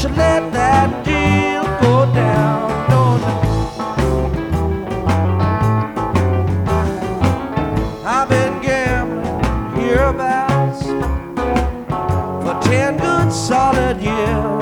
you let that deal go down. No, no. I've been gambling hereabouts for 10 good solid years.